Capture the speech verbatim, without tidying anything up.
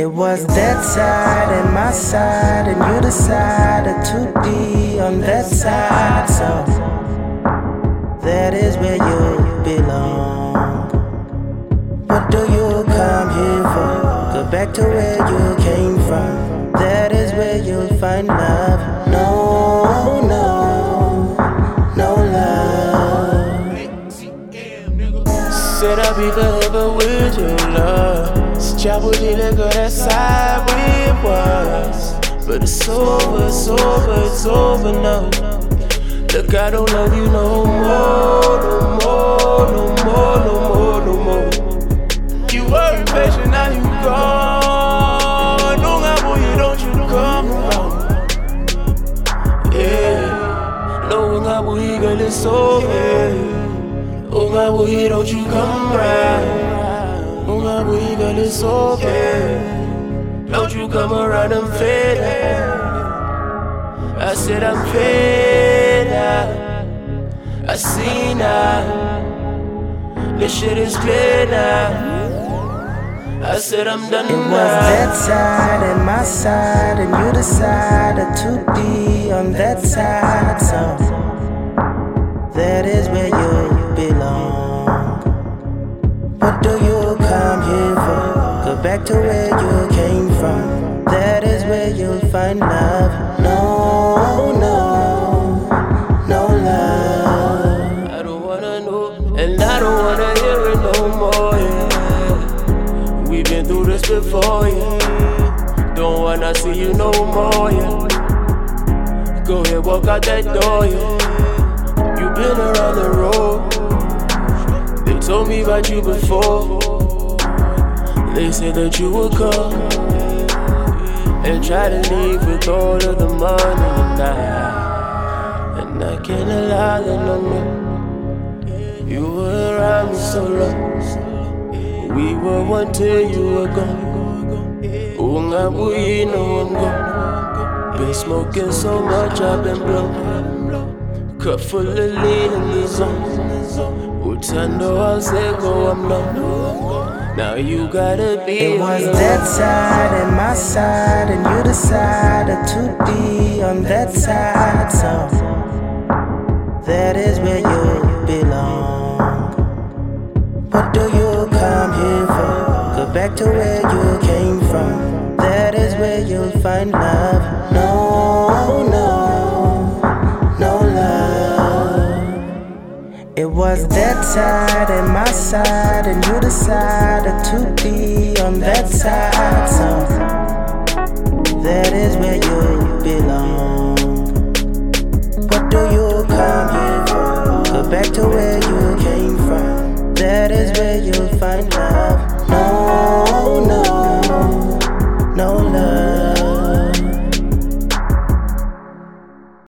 It was that side and my side, and you decided to be on that side. So that is where you belong. What do you come here for? Go back to where you came from. That is where you'll find love. No, no, no love. Said I'll be forever with you, love. Sijabulile go that side we was, but it's over, it's over, it's over now. Look, I don't love you no more, no more, no more, no more, no more. You were impatient, now you gone. Don't I boy, don't you come around? Yeah, no, I boy, girl, it's over. Oh, I boy, don't you come around? Oh, my boy, girl, it's okay. Don't you come around, I'm fed up. I said I'm fed up. I see now. This shit is clear now. I said I'm done now. It was that side and my side, and you decided to be on that side. So that is where you belong. What do you come here for? Go back to where you came from. That is where you'll find love. No, no, no love. I don't wanna know, and I don't wanna hear it no more, yeah. We've been through this before, yeah. Don't wanna see you no more, yeah. Go ahead, walk out that door, yeah. You've been around the road. They told me about you before. They said that you would come and try to leave with all of the money, and I, and I can't allow that no more. You were around me so long. We were one till you were gone. Oh, we know I'm gone. Been smoking so much I've been blown. Cup full of lean in the zone. Utando Alsego, I'm numb. Now you gotta be. It was that side and my side, and you decided to be on that side. So that is where you belong. What do you come here for? Go back to where you came from. That is where you'll find love. No, no, no love. It was that side and my side, and you decided to be on that side. So that is where you belong. What do you come here for? Go back to where you came from. That is where you'll find love. No, no, no love.